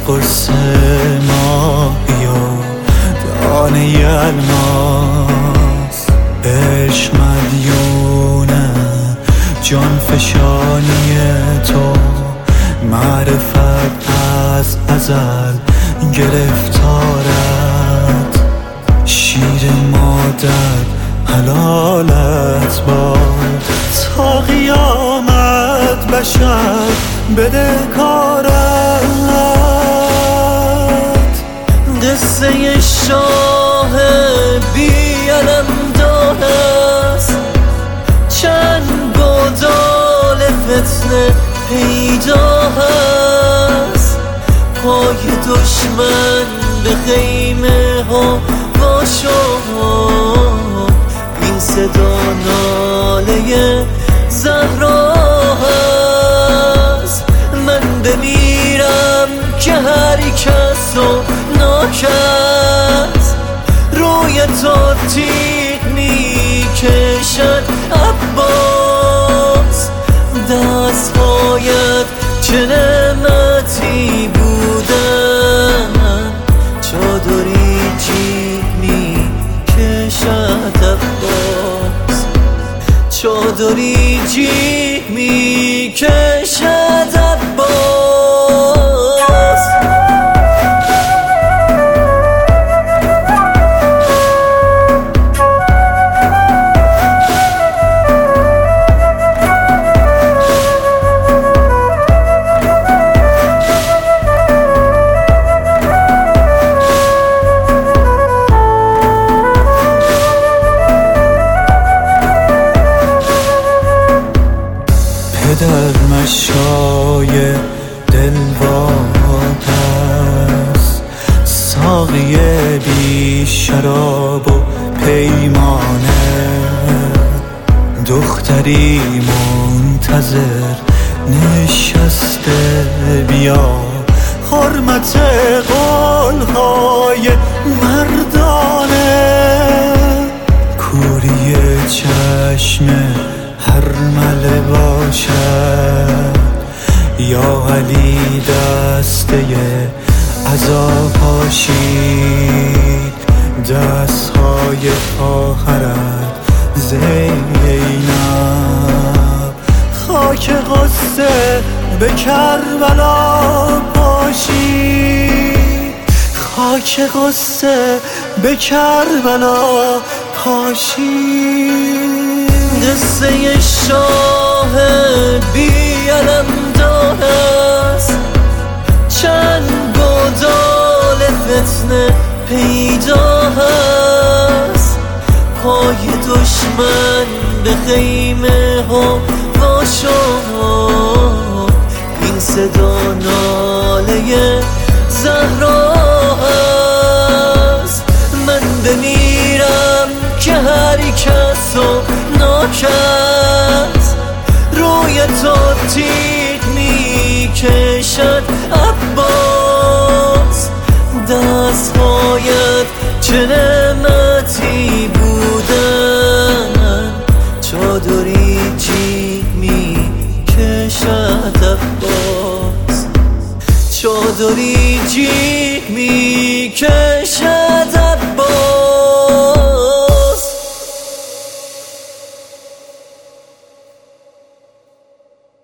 قرص ماهی و دانه الماس، عشق مدیونه جان فشانی تو، معرفت از ازل گرفتارت، شیر مادر حلالت باد، تا قیامت بشر بده کارت. قصه شاه بی علم داست، چند گودال فتنه پیدا هست، پای دشمن به خیمه ها وا شد، این صدا ناله زهرا هست. من بمیرم که هر کس و ناکس، روی تو تیغ میکشد عباس، دستهایت چه نعمتی بودن، چادری جیغ میکشد عباس، چادری جیغ میکشد عباس. پدر مشای دلوار است، ساقی بی شراب و پیمانه، دختری منتظر نشسته، بیا حرمت قولهای مردانه، کوری چشم هرمله باشد، یا علی دسته عزا پاشید، دستهای خواهرت زینب، خاک غصه به کربلا پاشید، خاک غصه به کربلا پاشید. قصه شاه بی علم داست، چند گودال فتنه پیدا هست، پای دشمن به خیمه ها وا شد، این صدا ناله زهرا هست. من بمیرم که هر کس و ناکس، روی تو تیغ میکشد عباس، دستهایت چه نعمتی بودن، چادری جیغ میکشد عباس، چادری جیغ میکشد.